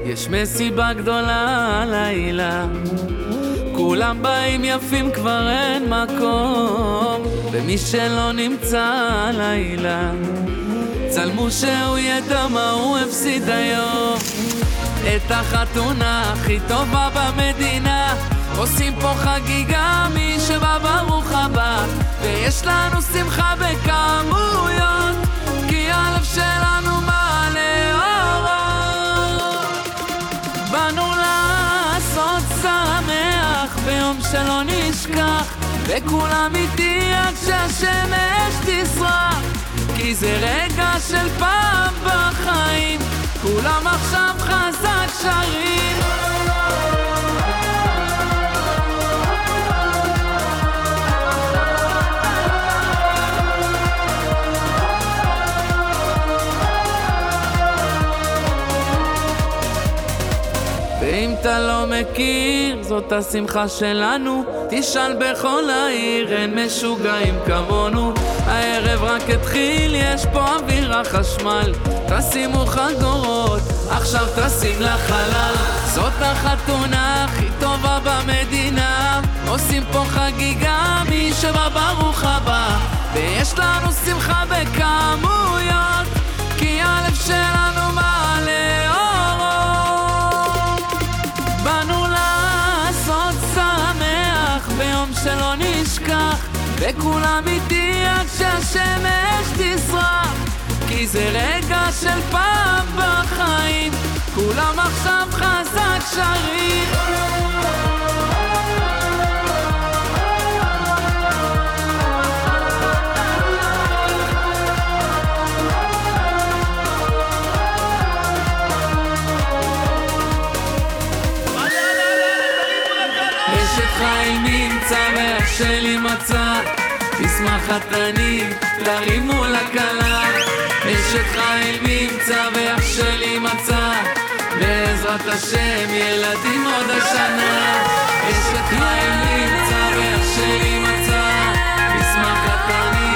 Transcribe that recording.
יש מסיבה גדולה לילה, כולם באים יפים כבר אין מקום, ומי שלא נמצא לילה צלמו שהוא ידע מה הוא הפסיד היום. את החתונה הכי טובה במדינה עושים פה חגיגה, מי שבא ברוך הבא, ויש לנו שמחה בכמויות, כי הלב שלנו מלא אורות. באנו לעשות שמח ביום שלא נשכח, וכולם איתי עד שהשמש תזרח, כי זה רגע של פעם בחיים, כולם עכשיו חזק שרים. ואם אתה לא מכיר, זאת השמחה שלנו, תשאל בכל העיר, אין משוגעים כמונו. הערב רק התחיל, יש פה אוויר החשמל, תשימו חגורות, עכשיו תשים לחלל. זאת החתונה הכי טובה במדינה, עושים פה חגיגה, מי שבא ברוך הבא, ויש לנו שמחה בכמויות, כי הלב שלנו מלא אורות. באנו לעשות שמח ביום שלא נשכח, וכולם איתי עד שהשמש תזרח, כי זה רגע של פעם בחיים, כולם עכשיו חזק שרים. אשת חיים נמצא ואח שלי מצא, תשמח חתני תרימו לכלה. אשת חיים נמצא ואח שלי מצא, בעזרת השם ילדים עוד השנה. אשת חיים נמצא ואח שלי מצא, תשמח חתני